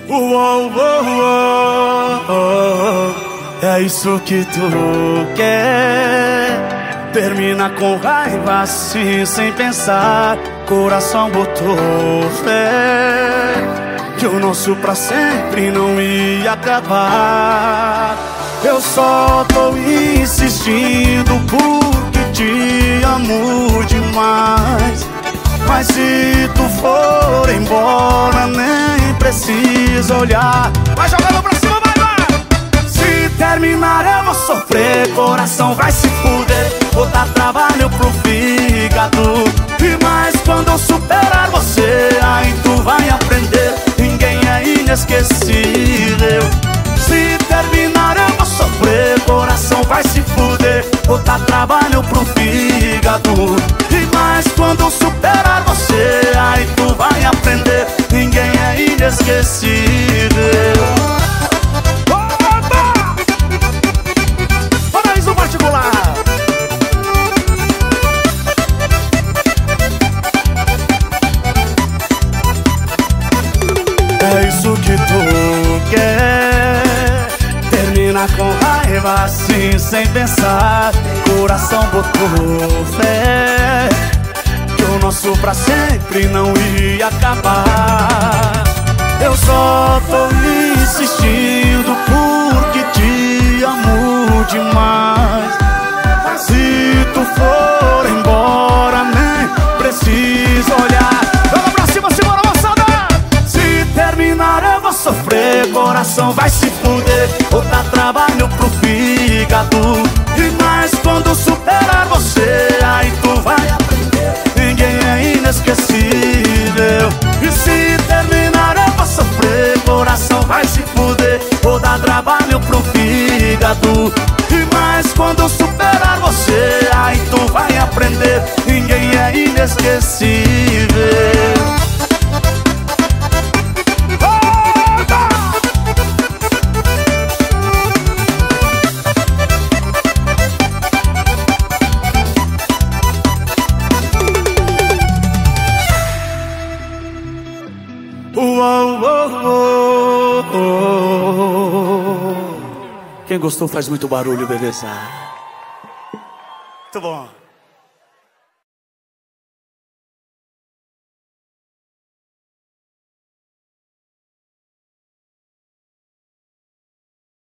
Uou, uou, uou, é isso que tu quer. Termina com raiva assim, sem pensar. Coração botou fé que o nosso pra sempre não ia acabar. Eu só tô insistindo porque te amo demais. Mas se tu for embora, nem precisa olhar. Vai jogando pra cima, vai! Se terminar eu vou sofrer, coração vai se fuder. Vou dar trabalho pro fígado. E mais quando eu superar você, aí tu vai aprender. Ninguém é inesquecível. Se terminar eu vou sofrer, coração vai se fuder. Vou dar trabalho pro fígado. E mais quando eu superar você, aí tu vai aprender. Ninguém é inesquecível. Paraíso particular. É isso que tu quer. Termina com raiva assim, sem pensar. Coração botou fé que o nosso pra sempre não ia acabar. Eu só tô insistindo porque te amo demais. Mas se tu for embora, nem precisa olhar. Vamos pra cima, segura a moçada. Se terminar eu vou sofrer, coração vai se fuder. Vou dar trabalho pro fígado. E mais quando superar você, aí tu vai aprender. Ninguém é inesquecível. E se terminar eu vou sofrer, coração vai se fuder. Vou dar trabalho pro fígado. E mais quando superar você, aí tu vai aprender. Ninguém é inesquecível. Uou, uou, uou. Quem gostou faz muito barulho, beleza? Muito bom.